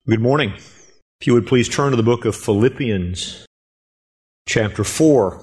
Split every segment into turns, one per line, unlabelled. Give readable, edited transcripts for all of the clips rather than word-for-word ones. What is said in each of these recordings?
Good morning. If you would please turn to the book of Philippians, chapter 4.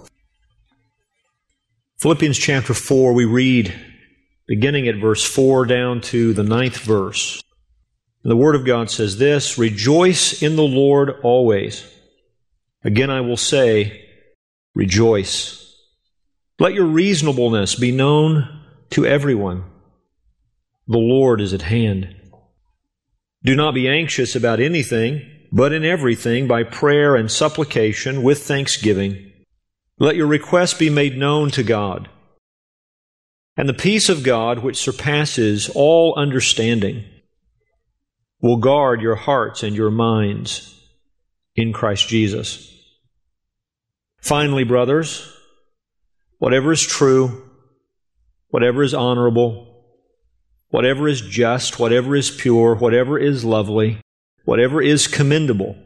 Philippians chapter 4, we read, beginning at verse 4 down to the 9th verse. And the Word of God says this, "Rejoice in the Lord always. Again I will say, rejoice. Let your reasonableness be known to everyone. The Lord is at hand. Do not be anxious about anything, but in everything, by prayer and supplication, with thanksgiving, let your requests be made known to God. And the peace of God, which surpasses all understanding, will guard your hearts and your minds in Christ Jesus. Finally, brothers, whatever is true, whatever is honorable, whatever is just, whatever is pure, whatever is lovely, whatever is commendable,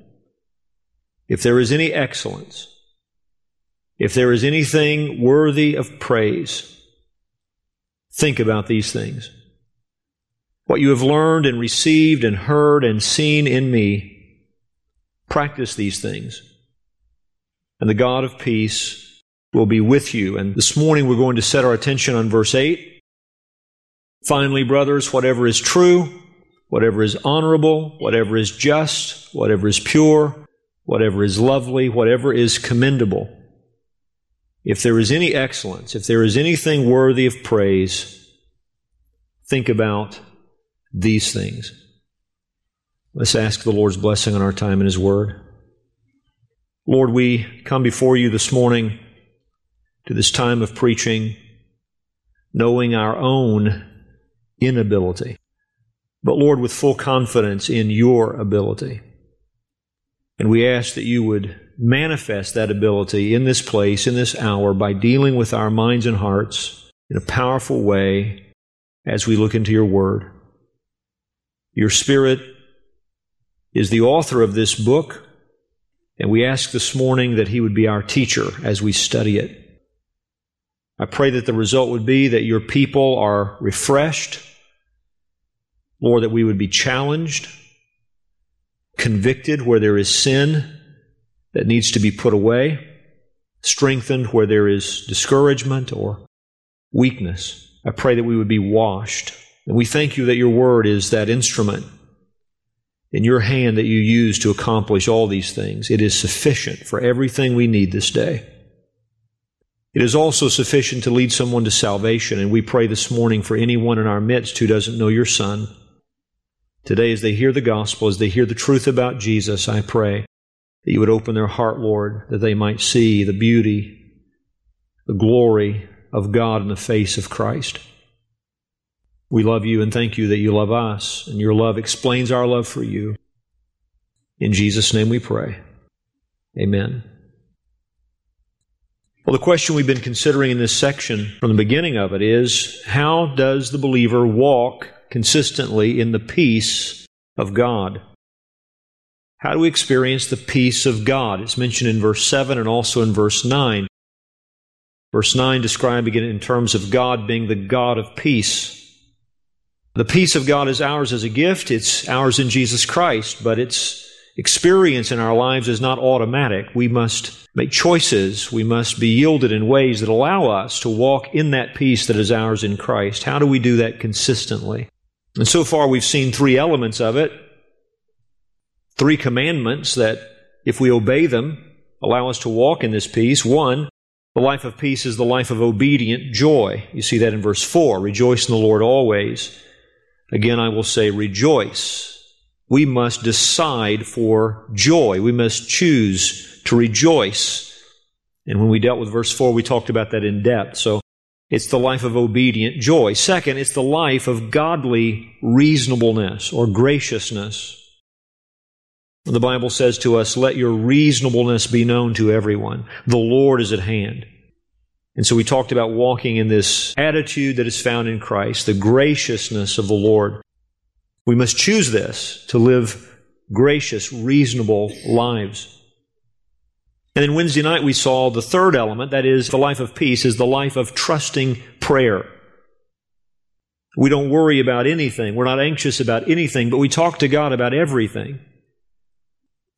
if there is any excellence, if there is anything worthy of praise, think about these things. What you have learned and received and heard and seen in me, practice these things, and the God of peace will be with you." And this morning we're going to set our attention on verse 8. Finally, brothers, whatever is true, whatever is honorable, whatever is just, whatever is pure, whatever is lovely, whatever is commendable, if there is any excellence, if there is anything worthy of praise, think about these things. Let's ask the Lord's blessing on our time in His Word. Lord, we come before you this morning to this time of preaching, knowing our own inability, but Lord, with full confidence in your ability. And we ask that you would manifest that ability in this place, in this hour, by dealing with our minds and hearts in a powerful way as we look into your word. Your Spirit is the author of this book, and we ask this morning that He would be our teacher as we study it. I pray that the result would be that your people are refreshed, Lord, that we would be challenged, convicted where there is sin that needs to be put away, strengthened where there is discouragement or weakness. I pray that we would be washed. And we thank you that your word is that instrument in your hand that you use to accomplish all these things. It is sufficient for everything we need this day. It is also sufficient to lead someone to salvation, and we pray this morning for anyone in our midst who doesn't know your Son. Today, as they hear the gospel, as they hear the truth about Jesus, I pray that you would open their heart, Lord, that they might see the beauty, the glory of God in the face of Christ. We love you and thank you that you love us, and your love explains our love for you. In Jesus' name we pray. Amen. Well, the question we've been considering in this section from the beginning of it is, how does the believer walk consistently in the peace of God? How do we experience the peace of God? It's mentioned in verse 7 and also in verse 9. Verse 9 describing it in terms of God being the God of peace. The peace of God is ours as a gift. It's ours in Jesus Christ, but its experience in our lives is not automatic. We must make choices. We must be yielded in ways that allow us to walk in that peace that is ours in Christ. How do we do that consistently? And so far we've seen three elements of it. Three commandments that, if we obey them, allow us to walk in this peace. One, the life of peace is the life of obedient joy. You see that in verse 4. Rejoice in the Lord always. Again, I will say rejoice. We must decide for joy. We must choose to rejoice. And when we dealt with verse 4, we talked about that in depth. So it's the life of obedient joy. Second, it's the life of godly reasonableness or graciousness. The Bible says to us, let your reasonableness be known to everyone. The Lord is at hand. And so we talked about walking in this attitude that is found in Christ, the graciousness of the Lord. We must choose this, to live gracious, reasonable lives. And then Wednesday night we saw the third element, that is, the life of peace, is the life of trusting prayer. We don't worry about anything. We're not anxious about anything, but we talk to God about everything.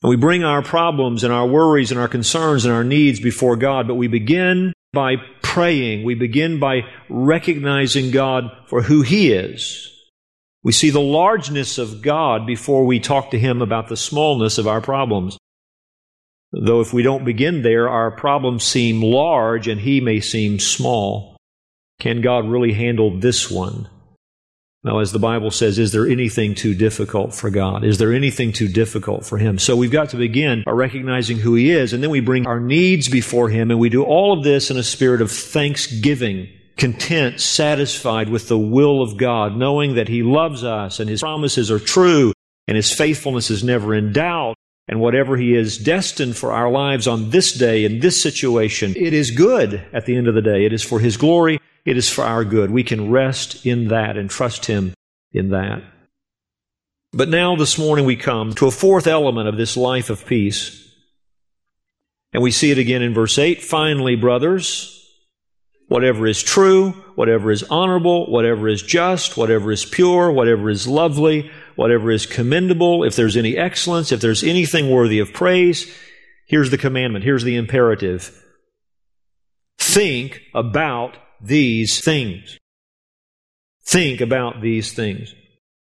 And we bring our problems and our worries and our concerns and our needs before God, but we begin by praying. We begin by recognizing God for who He is. We see the largeness of God before we talk to Him about the smallness of our problems. Though if we don't begin there, our problems seem large and He may seem small. Can God really handle this one? Now, as the Bible says, is there anything too difficult for God? Is there anything too difficult for Him? So we've got to begin by recognizing who He is, and then we bring our needs before Him, and we do all of this in a spirit of thanksgiving, content, satisfied with the will of God, knowing that He loves us, and His promises are true, and His faithfulness is never in doubt, and whatever He is destined for our lives on this day, in this situation, it is good at the end of the day. It is for His glory. It is for our good. We can rest in that and trust Him in that. But now this morning we come to a fourth element of this life of peace. And we see it again in verse 8. Finally, brothers, whatever is true, whatever is honorable, whatever is just, whatever is pure, whatever is lovely, whatever is commendable, if there's any excellence, if there's anything worthy of praise, here's the commandment, here's the imperative. Think about these things. Think about these things.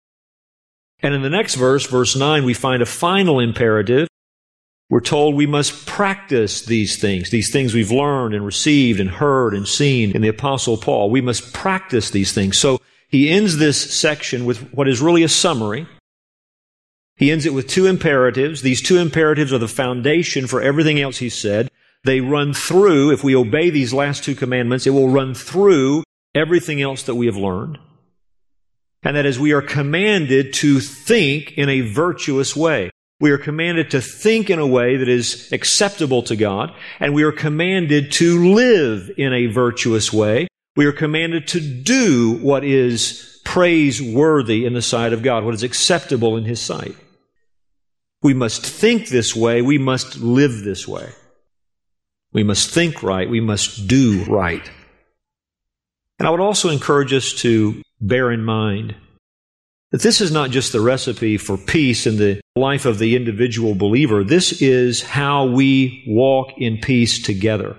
And in the next verse, verse 9, we find a final imperative. We're told we must practice these things we've learned and received and heard and seen in the Apostle Paul. We must practice these things. So he ends this section with what is really a summary. He ends it with two imperatives. These two imperatives are the foundation for everything else he said. They run through, if we obey these last two commandments, it will run through everything else that we have learned. And that is, we are commanded to think in a virtuous way. We are commanded to think in a way that is acceptable to God, and we are commanded to live in a virtuous way. We are commanded to do what is praiseworthy in the sight of God, what is acceptable in His sight. We must think this way. We must live this way. We must think right. We must do right. And I would also encourage us to bear in mind that this is not just the recipe for peace in the life of the individual believer. This is how we walk in peace together.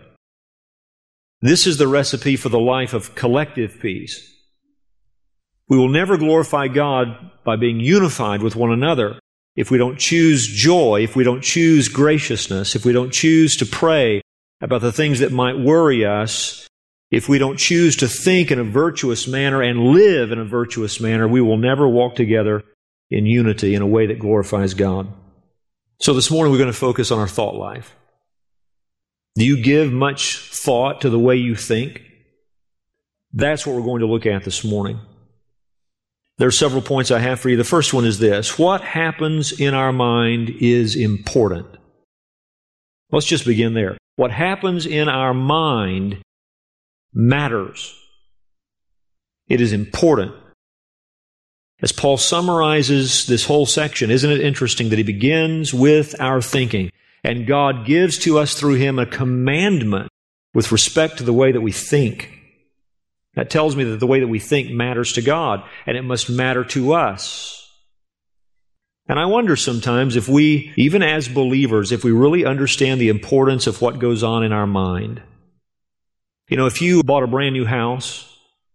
This is the recipe for the life of collective peace. We will never glorify God by being unified with one another if we don't choose joy, if we don't choose graciousness, if we don't choose to pray about the things that might worry us. If we don't choose to think in a virtuous manner and live in a virtuous manner, we will never walk together in unity in a way that glorifies God. So this morning we're going to focus on our thought life. Do you give much thought to the way you think? That's what we're going to look at this morning. There are several points I have for you. The first one is this: what happens in our mind is important. Let's just begin there. What happens in our mind matters. It is important. As Paul summarizes this whole section, isn't it interesting that he begins with our thinking, and God gives to us through him a commandment with respect to the way that we think. That tells me that the way that we think matters to God, and it must matter to us. And I wonder sometimes if we, even as believers, if we really understand the importance of what goes on in our mind. You know, if you bought a brand new house,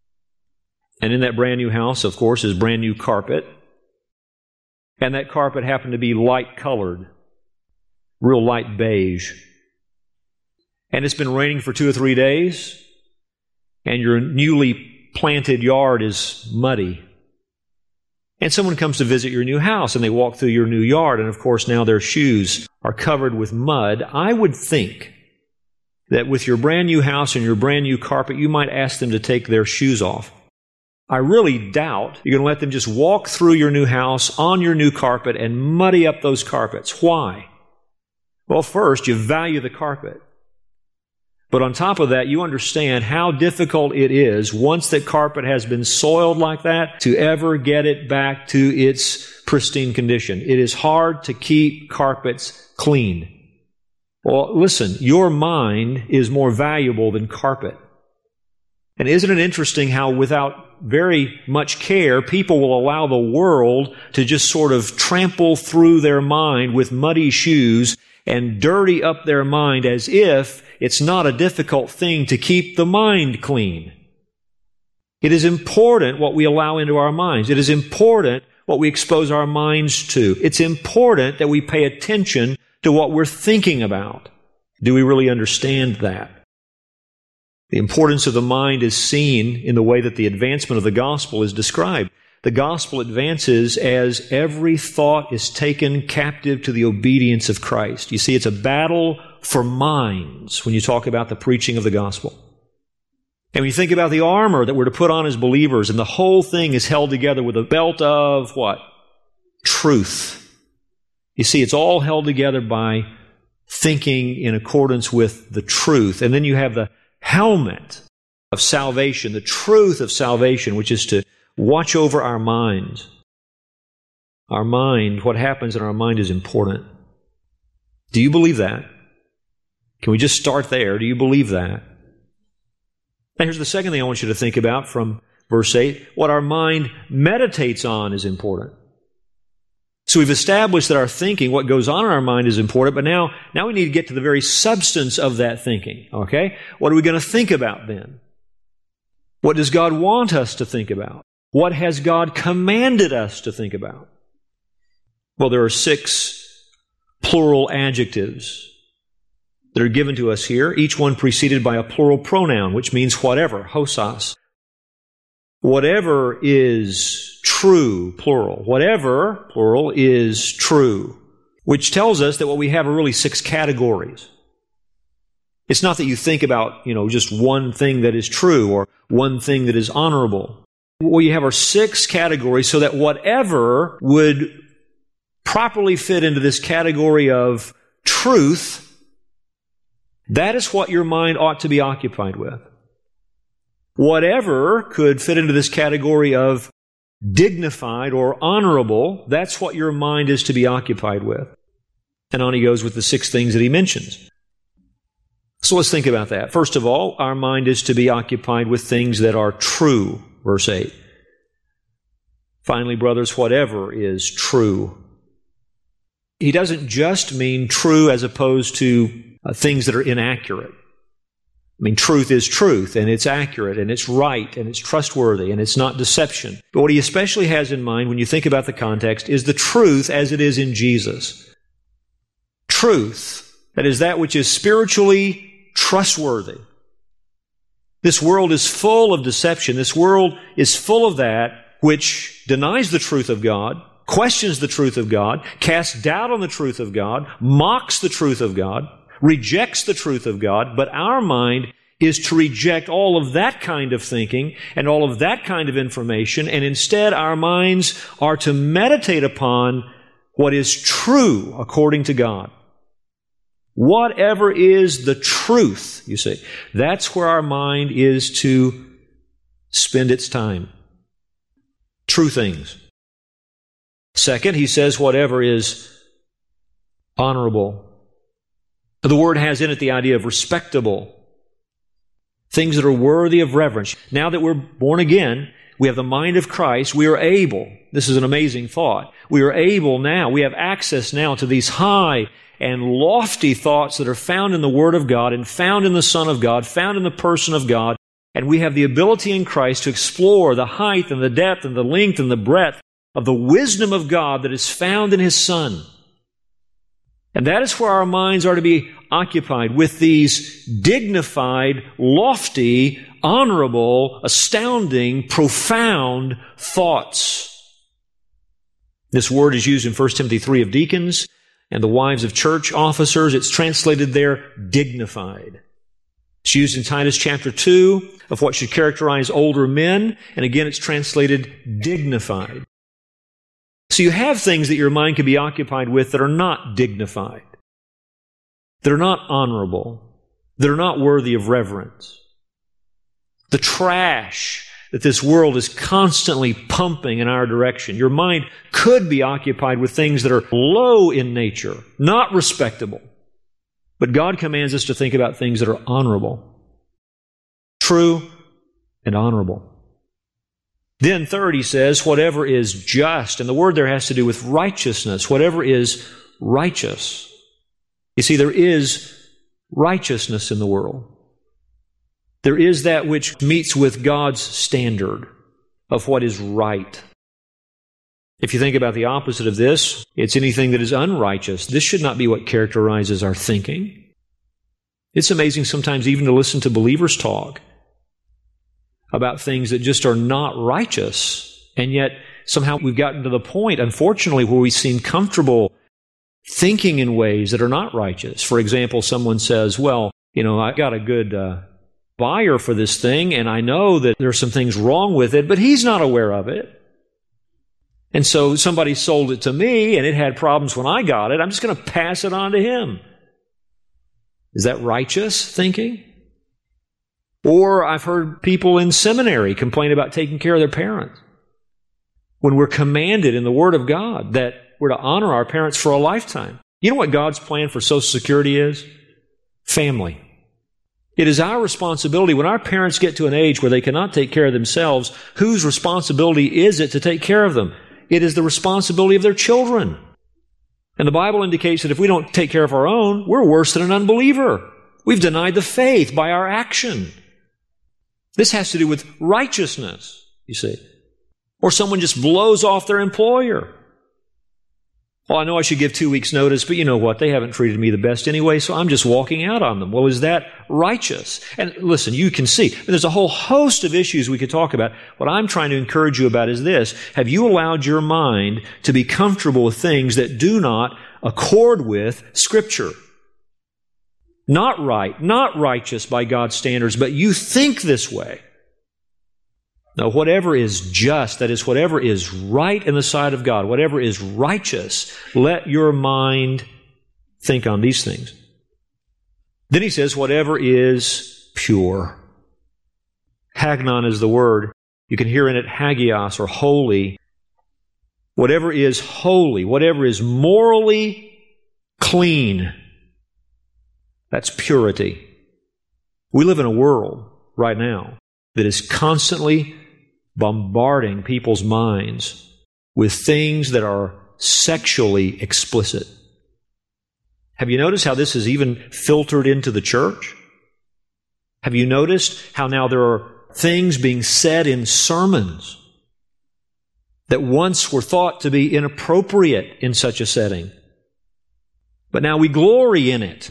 and in that brand new house, of course, is brand new carpet, and that carpet happened to be light colored, real light beige, and it's been raining for 2 or 3 days, and your newly planted yard is muddy, and someone comes to visit your new house, and they walk through your new yard, and of course now their shoes are covered with mud, I would think that with your brand new house and your brand new carpet, you might ask them to take their shoes off. I really doubt you're going to let them just walk through your new house on your new carpet and muddy up those carpets. Why? Well, first, you value the carpet. But on top of that, you understand how difficult it is, once that carpet has been soiled like that, to ever get it back to its pristine condition. It is hard to keep carpets clean. Well, listen, your mind is more valuable than carpet. And isn't it interesting how without very much care, people will allow the world to just sort of trample through their mind with muddy shoes and dirty up their mind as if it's not a difficult thing to keep the mind clean. It is important what we allow into our minds. It is important what we expose our minds to. It's important that we pay attention to what we're thinking about. Do we really understand that? The importance of the mind is seen in the way that the advancement of the gospel is described. The gospel advances as every thought is taken captive to the obedience of Christ. You see, it's a battle for minds when you talk about the preaching of the gospel. And when you think about the armor that we're to put on as believers, and the whole thing is held together with a belt of what? Truth. You see, it's all held together by thinking in accordance with the truth. And then you have the helmet of salvation, the truth of salvation, which is to watch over our minds. Our mind, what happens in our mind is important. Do you believe that? Can we just start there? Do you believe that? Now here's the second thing I want you to think about from verse 8. What our mind meditates on is important. So we've established that our thinking, what goes on in our mind, is important, but now we need to get to the very substance of that thinking. Okay? What are we going to think about then? What does God want us to think about? What has God commanded us to think about? Well, there are 6 plural adjectives that are given to us here, each one preceded by a plural pronoun, which means whatever, hosas. Whatever is true, plural. Whatever, plural, is true, which tells us that what we have are really 6 categories. It's not that you think about, just one thing that is true or one thing that is honorable. What you have are 6 categories so that whatever would properly fit into this category of truth, that is what your mind ought to be occupied with. Whatever could fit into this category of dignified or honorable, that's what your mind is to be occupied with. And on he goes with the 6 things that he mentions. So let's think about that. First of all, our mind is to be occupied with things that are true, verse 8. Finally, brothers, whatever is true. He doesn't just mean true as opposed to things that are inaccurate. I mean, truth is truth, and it's accurate, and it's right, and it's trustworthy, and it's not deception. But what he especially has in mind when you think about the context is the truth as it is in Jesus. Truth, that is that which is spiritually trustworthy. This world is full of deception. This world is full of that which denies the truth of God, questions the truth of God, casts doubt on the truth of God, mocks the truth of God, rejects the truth of God, but our mind is to reject all of that kind of thinking and all of that kind of information, and instead our minds are to meditate upon what is true according to God. Whatever is the truth, you see, that's where our mind is to spend its time. True things. Second, he says whatever is honorable. The word has in it the idea of respectable. Things that are worthy of reverence. Now that we're born again, we have the mind of Christ, we are able, this is an amazing thought, we are able now, we have access now to these high and lofty thoughts that are found in the Word of God and found in the Son of God, found in the person of God, and we have the ability in Christ to explore the height and the depth and the length and the breadth of the wisdom of God that is found in His Son. And that is where our minds are to be occupied, with these dignified, lofty, honorable, astounding, profound thoughts. This word is used in 1 Timothy 3 of deacons and the wives of church officers. It's translated there, dignified. It's used in Titus chapter 2 of what should characterize older men, and again it's translated dignified. So you have things that your mind can be occupied with that are not dignified, that are not honorable, that are not worthy of reverence. The trash that this world is constantly pumping in our direction. Your mind could be occupied with things that are low in nature, not respectable. But God commands us to think about things that are honorable, true, and honorable. Then third, he says, whatever is just. And the word there has to do with righteousness. Whatever is righteous. You see, there is righteousness in the world. There is that which meets with God's standard of what is right. If you think about the opposite of this, it's anything that is unrighteous. This should not be what characterizes our thinking. It's amazing sometimes even to listen to believers talk about things that just are not righteous, and yet somehow we've gotten to the point, unfortunately, where we seem comfortable thinking in ways that are not righteous. For example, someone says, well, I got a good buyer for this thing, and I know that there are some things wrong with it, but he's not aware of it. And so somebody sold it to me, and it had problems when I got it. I'm just going to pass it on to him. Is that righteous thinking? Or I've heard people in seminary complain about taking care of their parents, when we're commanded in the Word of God that we're to honor our parents for a lifetime. You know what God's plan for Social Security is? Family. It is our responsibility when our parents get to an age where they cannot take care of themselves, whose responsibility is it to take care of them? It is the responsibility of their children. And the Bible indicates that if we don't take care of our own, we're worse than an unbeliever. We've denied the faith by our action. This has to do with righteousness, you see. Or someone just blows off their employer. Well, I know I should give 2 weeks' notice, but you know what? They haven't treated me the best anyway, so I'm just walking out on them. Well, is that righteous? And listen, you can see, there's a whole host of issues we could talk about. What I'm trying to encourage you about is this. Have you allowed your mind to be comfortable with things that do not accord with Scripture? Not right, not righteous by God's standards, but you think this way. Now, whatever is just, that is, whatever is right in the sight of God, whatever is righteous, let your mind think on these things. Then he says, whatever is pure. Hagnon is the word. You can hear in it hagios, or holy. Whatever is holy, whatever is morally clean, that's purity. We live in a world right now that is constantly bombarding people's minds with things that are sexually explicit. Have you noticed how this is even filtered into the church? Have you noticed how now there are things being said in sermons that once were thought to be inappropriate in such a setting, but now we glory in it?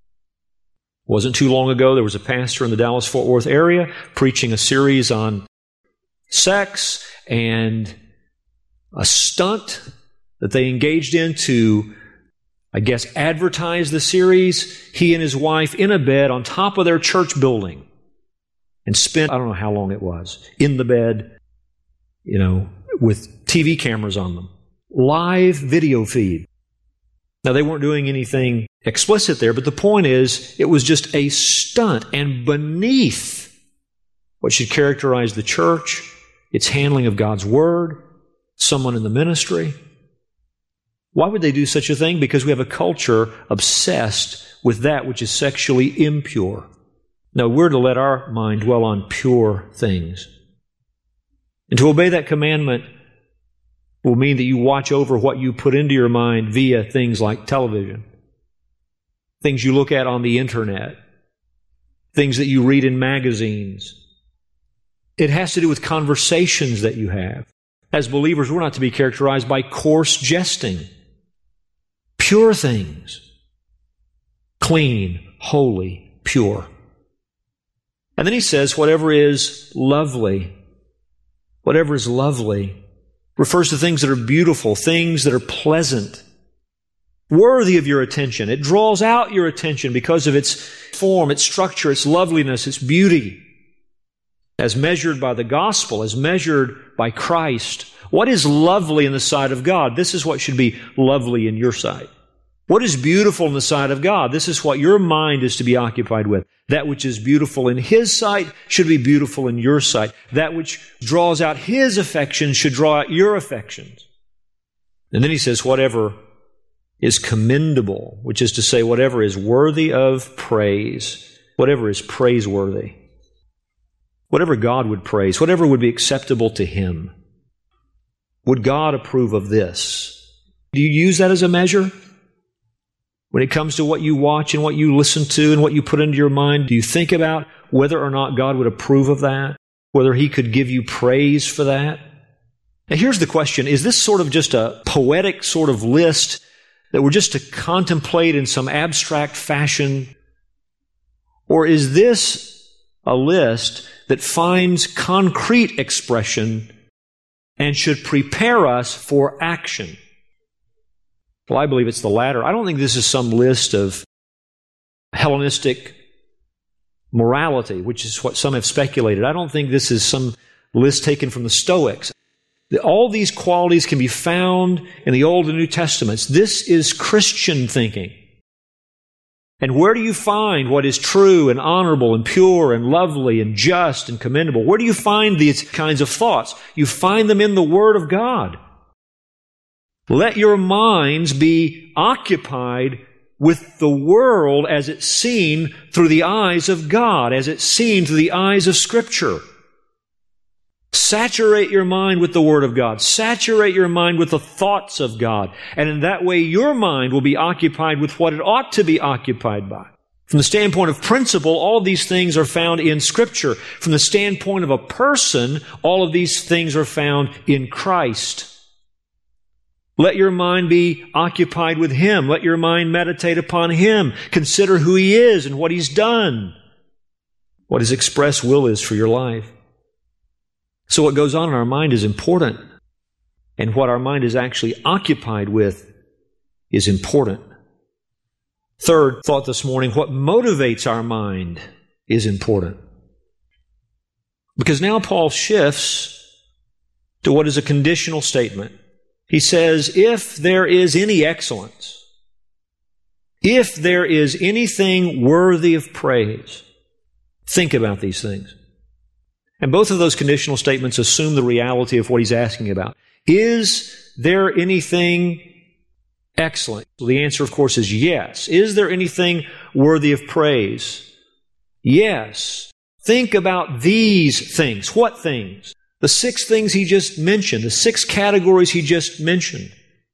Wasn't too long ago, there was a pastor in the Dallas-Fort Worth area preaching a series on sex, and a stunt that they engaged in to, I guess, advertise the series. He and his wife in a bed on top of their church building, and spent, I don't know how long it was, in the bed, with TV cameras on them. Live video feed. Now, they weren't doing anything explicit there, but the point is, it was just a stunt, and beneath what should characterize the church, its handling of God's Word, someone in the ministry. Why would they do such a thing? Because we have a culture obsessed with that which is sexually impure. No, we're to let our mind dwell on pure things. And to obey that commandment will mean that you watch over what you put into your mind via things like television, things you look at on the internet, things that you read in magazines. It has to do with conversations that you have. As believers, we're not to be characterized by coarse jesting. Pure things. Clean, holy, pure. And then he says, whatever is lovely. Whatever is lovely refers to things that are beautiful, things that are pleasant, worthy of your attention. It draws out your attention because of its form, its structure, its loveliness, its beauty. As measured by the gospel, as measured by Christ. What is lovely in the sight of God? This is what should be lovely in your sight. What is beautiful in the sight of God? This is what your mind is to be occupied with. That which is beautiful in His sight should be beautiful in your sight. That which draws out His affections should draw out your affections. And then he says, whatever is commendable, which is to say, whatever is worthy of praise, whatever is praiseworthy. whatever God would praise, whatever would be acceptable to Him. Would God approve of this? Do you use that as a measure? When it comes to what you watch and what you listen to and what you put into your mind, do you think about whether or not God would approve of that? Whether He could give you praise for that? Now here's the question. Is this sort of just a poetic sort of list that we're just to contemplate in some abstract fashion? Or is this a list that finds concrete expression and should prepare us for action? Well, I believe it's the latter. I don't think this is some list of Hellenistic morality, which is what some have speculated. I don't think this is some list taken from the Stoics. All these qualities can be found in the Old and New Testaments. This is Christian thinking. And where do you find what is true and honorable and pure and lovely and just and commendable? Where do you find these kinds of thoughts? You find them in the Word of God. Let your minds be occupied with the world as it's seen through the eyes of God, as it's seen through the eyes of Scripture. Saturate your mind with the Word of God. Saturate your mind with the thoughts of God. And in that way, your mind will be occupied with what it ought to be occupied by. From the standpoint of principle, all of these things are found in Scripture. From the standpoint of a person, all of these things are found in Christ. Let your mind be occupied with Him. Let your mind meditate upon Him. Consider who He is and what He's done. What His express will is for your life. So what goes on in our mind is important. And what our mind is actually occupied with is important. Third thought this morning, what motivates our mind is important. Because now Paul shifts to what is a conditional statement. He says, if there is any excellence, if there is anything worthy of praise, think about these things. And both of those conditional statements assume the reality of what he's asking about. Is there anything excellent? Well, the answer, of course, is yes. Is there anything worthy of praise? Yes. Think about these things. What things? The 6 things he just mentioned, the 6 categories he just mentioned.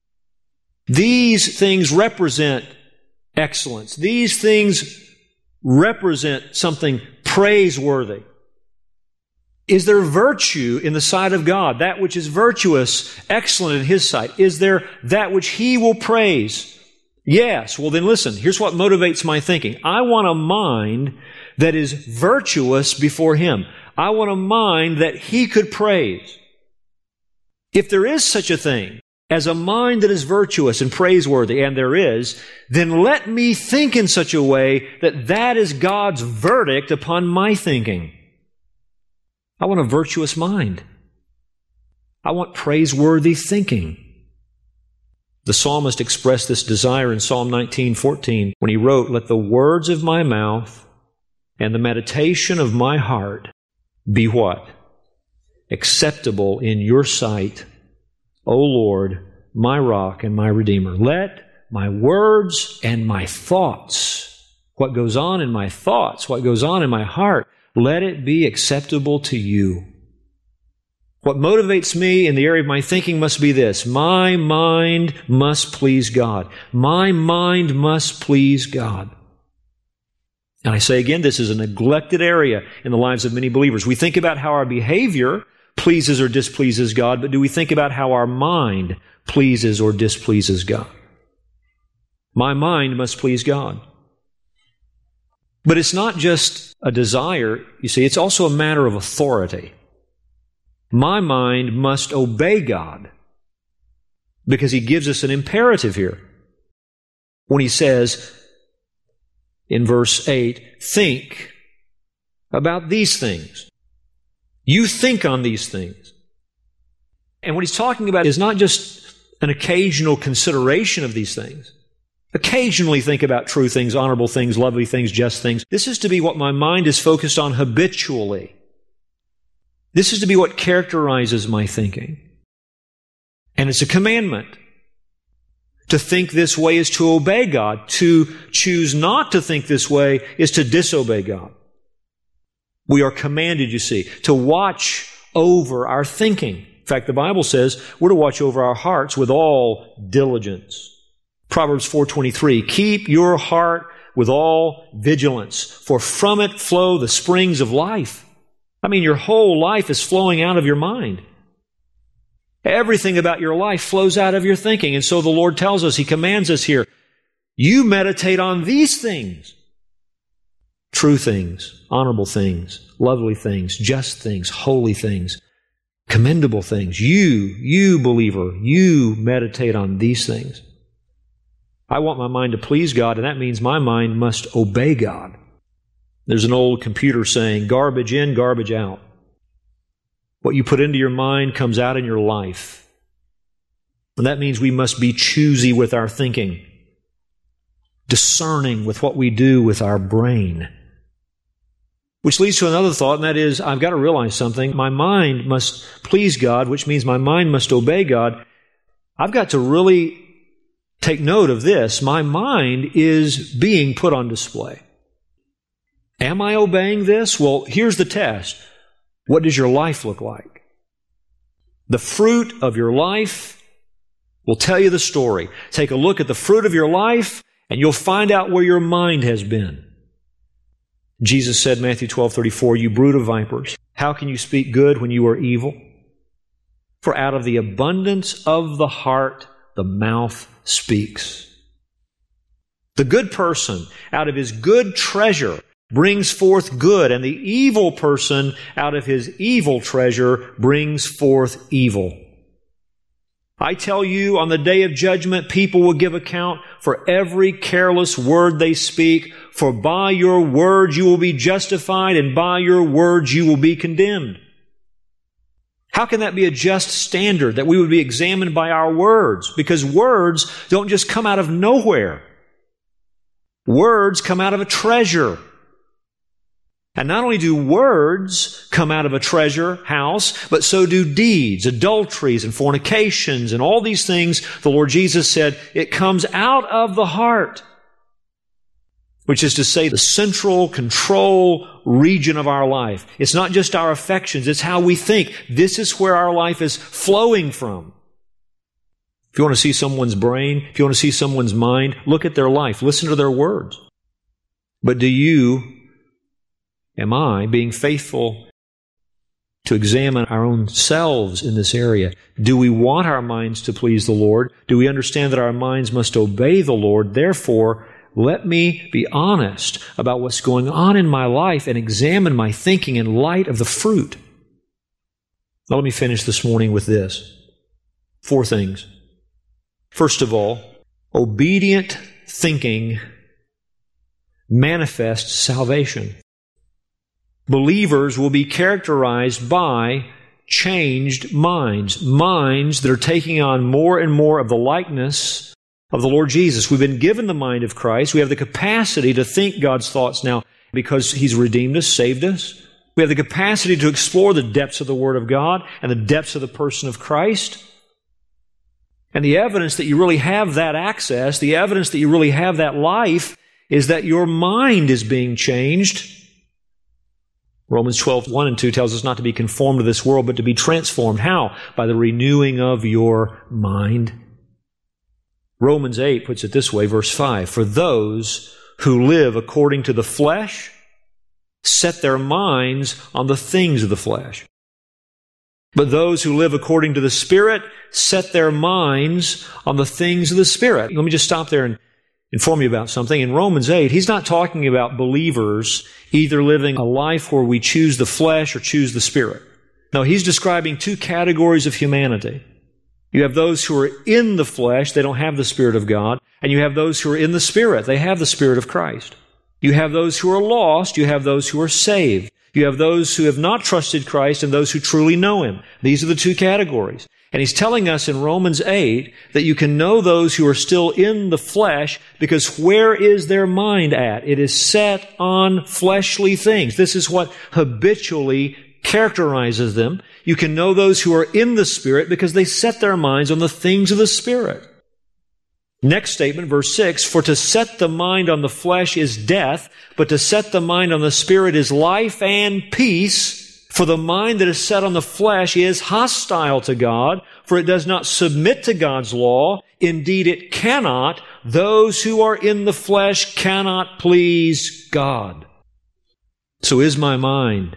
These things represent excellence. These things represent something praiseworthy. Is there virtue in the sight of God? That which is virtuous, excellent in His sight. Is there that which He will praise? Yes. Well, then listen, here's what motivates my thinking. I want a mind that is virtuous before Him. I want a mind that He could praise. If there is such a thing as a mind that is virtuous and praiseworthy, and there is, then let me think in such a way that that is God's verdict upon my thinking. I want a virtuous mind. I want praiseworthy thinking. The psalmist expressed this desire in Psalm 19:14 when he wrote, "Let the words of my mouth and the meditation of my heart be" what? "Acceptable in your sight, O Lord, my rock and my redeemer." Let my words and my thoughts, what goes on in my thoughts, what goes on in my heart, let it be acceptable to you. What motivates me in the area of my thinking must be this: my mind must please God. My mind must please God. And I say again, this is a neglected area in the lives of many believers. We think about how our behavior pleases or displeases God, but do we think about how our mind pleases or displeases God? My mind must please God. But it's not just a desire, you see, it's also a matter of authority. My mind must obey God because He gives us an imperative here. When He says in verse 8, think about these things. You think on these things. And what He's talking about is not just an occasional consideration of these things. Occasionally think about true things, honorable things, lovely things, just things. This is to be what my mind is focused on habitually. This is to be what characterizes my thinking. And it's a commandment. To think this way is to obey God. To choose not to think this way is to disobey God. We are commanded, you see, to watch over our thinking. In fact, the Bible says we're to watch over our hearts with all diligence. Proverbs 4:23, keep your heart with all vigilance, for from it flow the springs of life. I mean, your whole life is flowing out of your mind. Everything about your life flows out of your thinking. And so the Lord tells us, He commands us here, you meditate on these things. True things, honorable things, lovely things, just things, holy things, commendable things. You believer, you meditate on these things. I want my mind to please God, and that means my mind must obey God. There's an old computer saying, garbage in, garbage out. What you put into your mind comes out in your life. And that means we must be choosy with our thinking, discerning with what we do with our brain. Which leads to another thought, and that is, I've got to realize something. My mind must please God, which means my mind must obey God. I've got to really take note of this. My mind is being put on display. Am I obeying this? Well, here's the test. What does your life look like? The fruit of your life will tell you the story. Take a look at the fruit of your life, and you'll find out where your mind has been. Jesus said, Matthew 12:34, you brood of vipers, how can you speak good when you are evil? For out of the abundance of the heart, the mouth speaks. The good person, out of his good treasure, brings forth good, and the evil person, out of his evil treasure, brings forth evil. I tell you, on the day of judgment, people will give account for every careless word they speak, for by your words you will be justified, and by your words you will be condemned. How can that be a just standard, that we would be examined by our words? Because words don't just come out of nowhere. Words come out of a treasure. And not only do words come out of a treasure house, but so do deeds, adulteries, and fornications, and all these things. The Lord Jesus said, it comes out of the heart, which is to say the central control region of our life. It's not just our affections, it's how we think. This is where our life is flowing from. If you want to see someone's brain, if you want to see someone's mind, look at their life, listen to their words. But am I being faithful to examine our own selves in this area? Do we want our minds to please the Lord? Do we understand that our minds must obey the Lord? Therefore, let me be honest about what's going on in my life and examine my thinking in light of the fruit. Now, let me finish this morning with this. 4 things. First of all, obedient thinking manifests salvation. Believers will be characterized by changed minds, minds that are taking on more and more of the likeness of the Lord Jesus. We've been given the mind of Christ. We have the capacity to think God's thoughts now because He's redeemed us, saved us. We have the capacity to explore the depths of the Word of God and the depths of the person of Christ. And the evidence that you really have that access, the evidence that you really have that life, is that your mind is being changed. Romans 12:1 and 2 tells us not to be conformed to this world, but to be transformed. How? By the renewing of your mind. Romans 8 puts it this way, verse 5, for those who live according to the flesh set their minds on the things of the flesh. But those who live according to the Spirit set their minds on the things of the Spirit. Let me just stop there and inform you about something. In Romans 8, he's not talking about believers either living a life where we choose the flesh or choose the Spirit. No, he's describing 2 categories of humanity. You have those who are in the flesh, they don't have the Spirit of God, and you have those who are in the Spirit, they have the Spirit of Christ. You have those who are lost, you have those who are saved. You have those who have not trusted Christ and those who truly know Him. These are the 2 categories. And he's telling us in Romans 8 that you can know those who are still in the flesh because where is their mind at? It is set on fleshly things. This is what habitually characterizes them. You can know those who are in the Spirit because they set their minds on the things of the Spirit. Next statement, verse 6, for to set the mind on the flesh is death, but to set the mind on the Spirit is life and peace. For the mind that is set on the flesh is hostile to God, for it does not submit to God's law. Indeed, it cannot. Those who are in the flesh cannot please God. So is my mind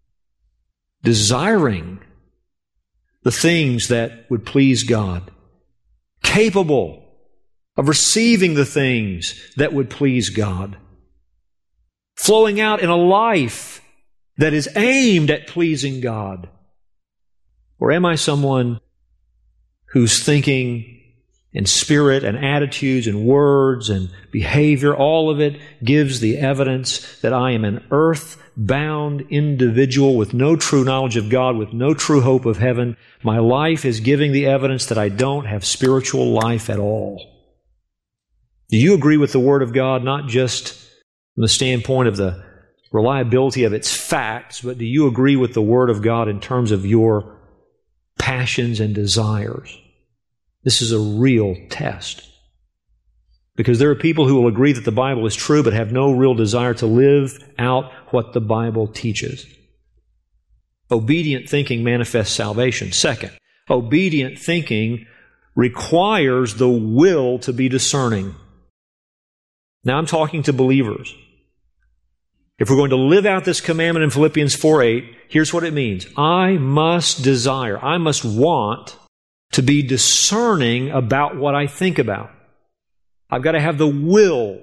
desiring the things that would please God, capable of receiving the things that would please God, flowing out in a life that is aimed at pleasing God? Or am I someone whose thinking and spirit and attitudes and words and behavior, all of it gives the evidence that I am an earth-bound individual with no true knowledge of God, with no true hope of heaven? My life is giving the evidence that I don't have spiritual life at all. Do you agree with the Word of God, not just from the standpoint of the reliability of its facts, but do you agree with the Word of God in terms of your passions and desires? This is a real test. Because there are people who will agree that the Bible is true but have no real desire to live out what the Bible teaches. Obedient thinking manifests salvation. Second, obedient thinking requires the will to be discerning. Now I'm talking to believers. If we're going to live out this commandment in Philippians 4:8, here's what it means. I must desire, I must want to be discerning about what I think about. I've got to have the will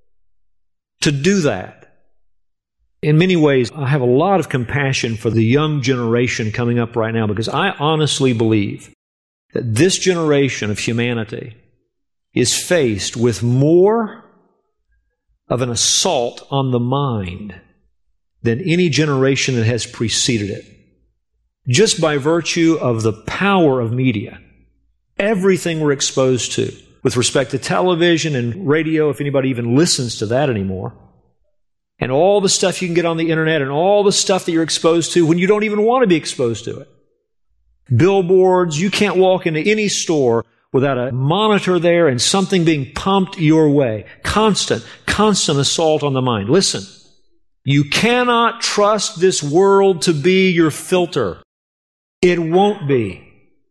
to do that. In many ways, I have a lot of compassion for the young generation coming up right now, because I honestly believe that this generation of humanity is faced with more of an assault on the mind than any generation that has preceded it. Just by virtue of the power of media. Everything we're exposed to with respect to television and radio, if anybody even listens to that anymore, and all the stuff you can get on the internet and all the stuff that you're exposed to when you don't even want to be exposed to it. Billboards, you can't walk into any store without a monitor there and something being pumped your way. Constant assault on the mind. Listen, you cannot trust this world to be your filter. It won't be.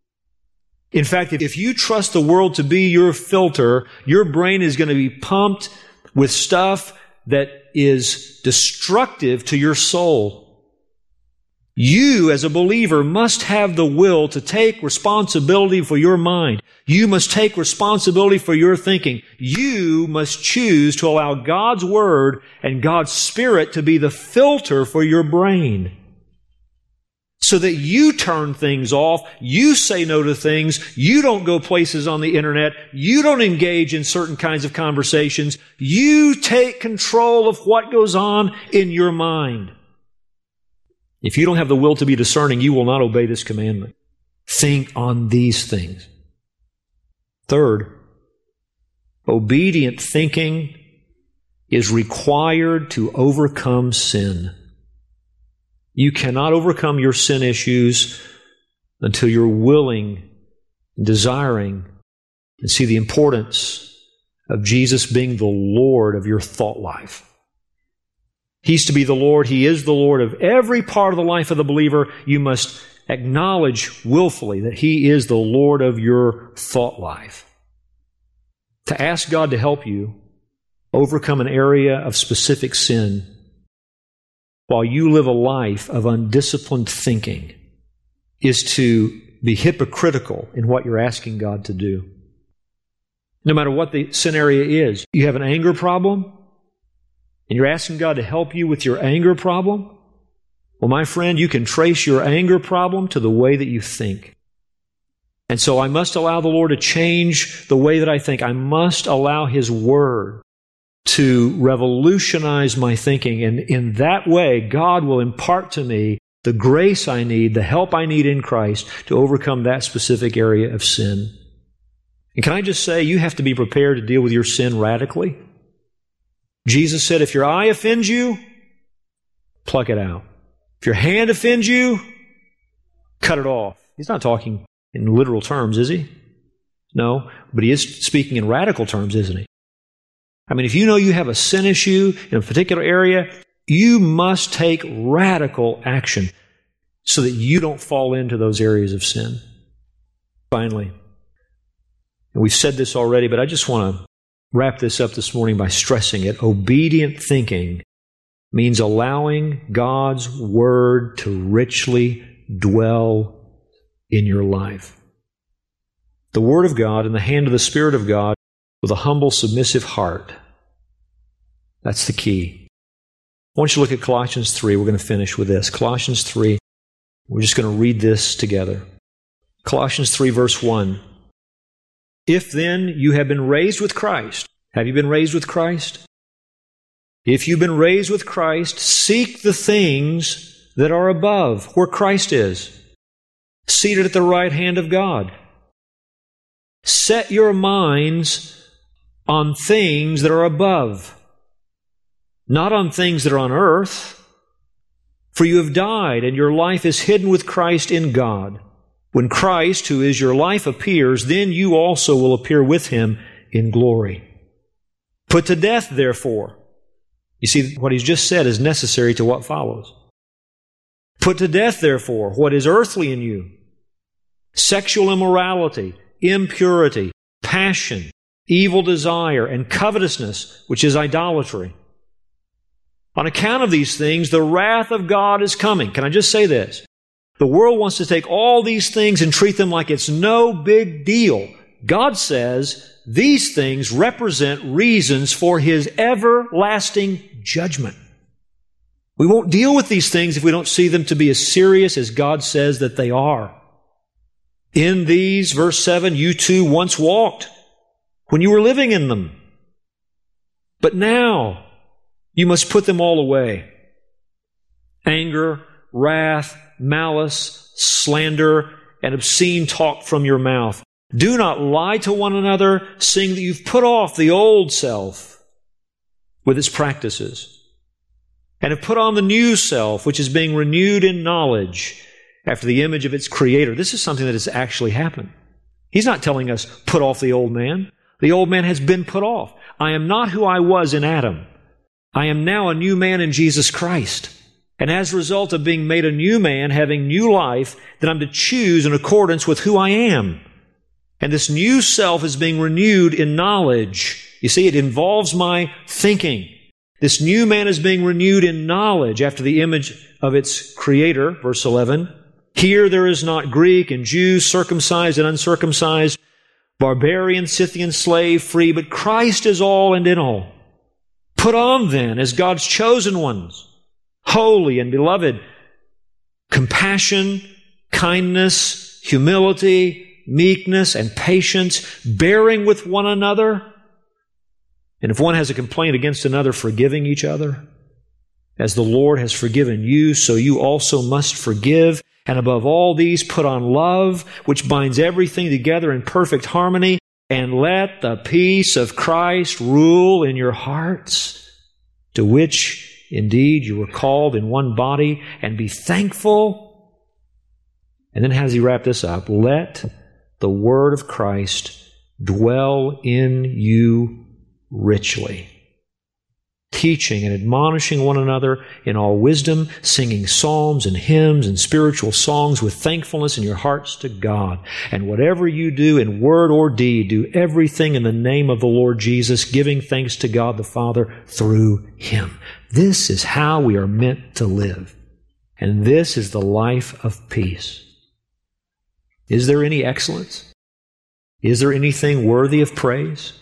In fact, if you trust the world to be your filter, your brain is going to be pumped with stuff that is destructive to your soul. You, as a believer, must have the will to take responsibility for your mind. You must take responsibility for your thinking. You must choose to allow God's Word and God's Spirit to be the filter for your brain, so that you turn things off, you say no to things, you don't go places on the internet, you don't engage in certain kinds of conversations, you take control of what goes on in your mind. If you don't have the will to be discerning, you will not obey this commandment. Think on these things. Third, obedient thinking is required to overcome sin. You cannot overcome your sin issues until you're willing and desiring and see the importance of Jesus being the Lord of your thought life. He's to be the Lord. He is the Lord of every part of the life of the believer. You must acknowledge willfully that He is the Lord of your thought life. To ask God to help you overcome an area of specific sin while you live a life of undisciplined thinking is to be hypocritical in what you're asking God to do. No matter what the sin area is, you have an anger problem, and you're asking God to help you with your anger problem? Well, my friend, you can trace your anger problem to the way that you think. And so I must allow the Lord to change the way that I think. I must allow His Word to revolutionize my thinking. And in that way, God will impart to me the grace I need, the help I need in Christ to overcome that specific area of sin. And can I just say, you have to be prepared to deal with your sin radically. Jesus said, if your eye offends you, pluck it out. If your hand offends you, cut it off. He's not talking in literal terms, is He? No, but he is speaking in radical terms, isn't he? I mean, if you know you have a sin issue in a particular area, you must take radical action so that you don't fall into those areas of sin. Finally, and we've said this already, but I just want to wrap this up this morning by stressing it. Obedient thinking means allowing God's Word to richly dwell in your life. The Word of God in the hand of the Spirit of God with a humble, submissive heart. That's the key. I want you to look at Colossians 3. We're going to finish with this. Colossians 3. We're just going to read this together. Colossians 3, verse 1. If then you have been raised with Christ. Have you been raised with Christ? If you've been raised with Christ, seek the things that are above, where Christ is, seated at the right hand of God. Set your minds on things that are above, not on things that are on earth. For you have died, and your life is hidden with Christ in God. When Christ, who is your life, appears, then you also will appear with Him in glory. Put to death, therefore. You see, what he's just said is necessary to what follows. Put to death, therefore, what is earthly in you. Sexual immorality, impurity, passion, evil desire, and covetousness, which is idolatry. On account of these things, the wrath of God is coming. Can I just say this? The world wants to take all these things and treat them like it's no big deal. God says these things represent reasons for His everlasting judgment. We won't deal with these things if we don't see them to be as serious as God says that they are. In these, verse 7, you too once walked when you were living in them. But now you must put them all away. Anger, wrath, malice, slander, and obscene talk from your mouth. Do not lie to one another, seeing that you've put off the old self with its practices, and have put on the new self, which is being renewed in knowledge after the image of its Creator. This is something that has actually happened. He's not telling us, put off the old man. The old man has been put off. I am not who I was in Adam. I am now a new man in Jesus Christ. And as a result of being made a new man, having new life, then I'm to choose in accordance with who I am. And this new self is being renewed in knowledge. You see, it involves my thinking. This new man is being renewed in knowledge after the image of its Creator, verse 11. Here there is not Greek and Jew, circumcised and uncircumcised, barbarian, Scythian, slave, free, but Christ is all and in all. Put on then, as God's chosen ones, holy and beloved, compassion, kindness, humility, meekness, and patience, bearing with one another. And if one has a complaint against another, forgiving each other. As the Lord has forgiven you, so you also must forgive. And above all these, put on love, which binds everything together in perfect harmony. And let the peace of Christ rule in your hearts, to which indeed you were called in one body, and be thankful. And then how does he wrap this up? Let the word of Christ dwell in you richly, teaching and admonishing one another in all wisdom, singing psalms and hymns and spiritual songs with thankfulness in your hearts to God. And whatever you do in word or deed, do everything in the name of the Lord Jesus, giving thanks to God the Father through Him. This is how we are meant to live. And this is the life of peace. Is there any excellence? Is there anything worthy of praise?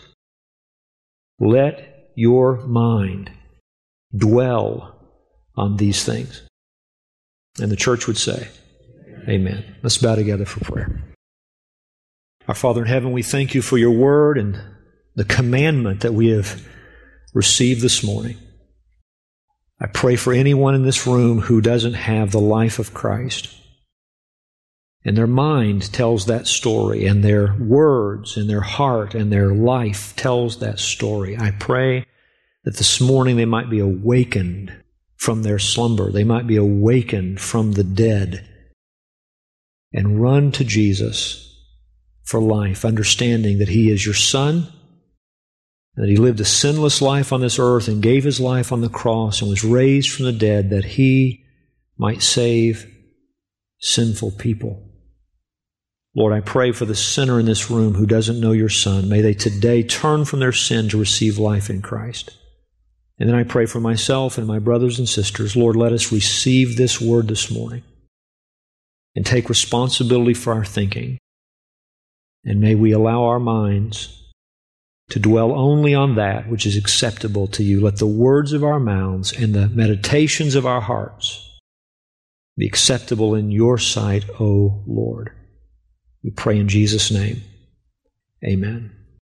Let your mind dwell on these things. And the church would say, amen. Let's bow together for prayer. Our Father in heaven, we thank you for your word and the commandment that we have received this morning. I pray for anyone in this room who doesn't have the life of Christ. And their mind tells that story, and their words and their heart and their life tells that story. I pray that this morning they might be awakened from their slumber. They might be awakened from the dead and run to Jesus for life, understanding that He is your Son, that He lived a sinless life on this earth and gave His life on the cross and was raised from the dead that He might save sinful people. Lord, I pray for the sinner in this room who doesn't know your Son. May they today turn from their sin to receive life in Christ. And then I pray for myself and my brothers and sisters. Lord, let us receive this word this morning and take responsibility for our thinking. And may we allow our minds to dwell only on that which is acceptable to you. Let the words of our mouths and the meditations of our hearts be acceptable in your sight, O Lord. We pray in Jesus' name. Amen.